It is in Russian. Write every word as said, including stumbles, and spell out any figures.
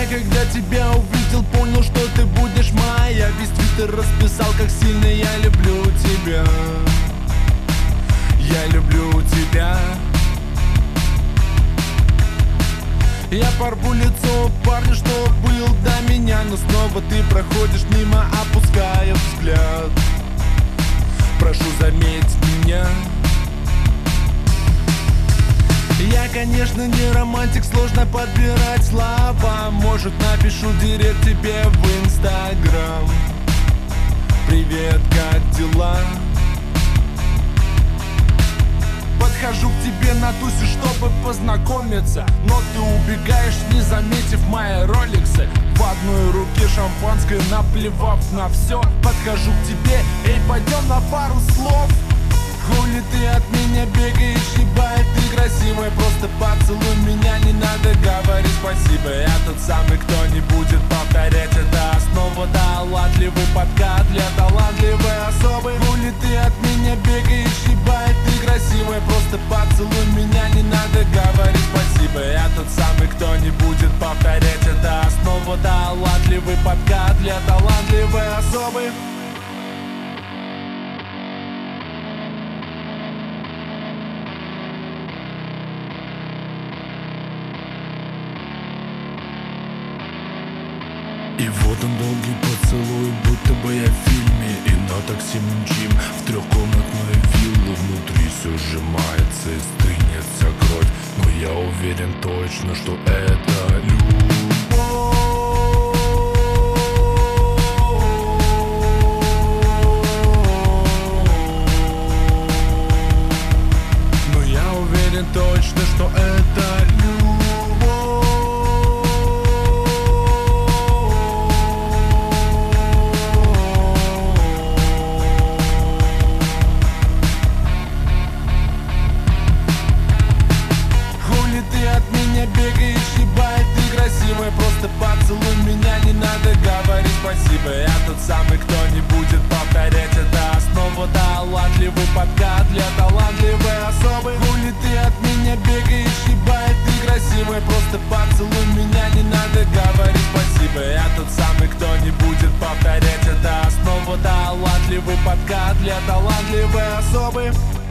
когда тебя увидел, понял, что ты будешь моя. Весь твиттер расписал, как сильно я люблю тебя. Я люблю тебя. Я порву лицо парня, что был до меня, но снова ты проходишь мимо, опуская взгляд. Прошу, заметь меня. Я, конечно, не романтик, сложно подбирать слова. Может, напишу директ тебе в Инстаграм. Привет, как дела? Подхожу к тебе на тусе, чтобы познакомиться, но ты убегаешь, не заметив мои роликсы. В одной руке шампанское, наплевав на все. Подхожу к тебе, эй, пойдем на пару слов. Хули ты от меня бегаешь, ебать, ты красивая. Просто поцелуй меня, не надо говорить спасибо. Я тот самый, кто не будет повторять, это основа. Талантливый подкат для талантливой особы. Хули ты от меня бегаешь, ебать, ты красивая. Просто поцелуй меня, не надо говорить спасибо. Я тот самый, кто не будет повторять, это основа. Талантливый подкат для талантливой особы. И вот он, долгий поцелуй, будто бы я в фильме. И на такси мчим в трехкомнатную виллу. Внутри все сжимается и стынет вся кровь, но я уверен точно, что это любовь. Но я уверен точно, что это любовь. Бегаешь, ебать, ты красивая. Просто поцелуй меня, не надо говорить спасибо. Я тот самый, кто не будет повторять, это основа. Талантливый подкат для талантливой особы. Хули ты от меня бегаешь, ебать, ты красивая. Просто поцелуй меня, не надо говорить спасибо. Я тот самый, кто не будет повторять, это основа. Талантливый подкат для талантливой особы.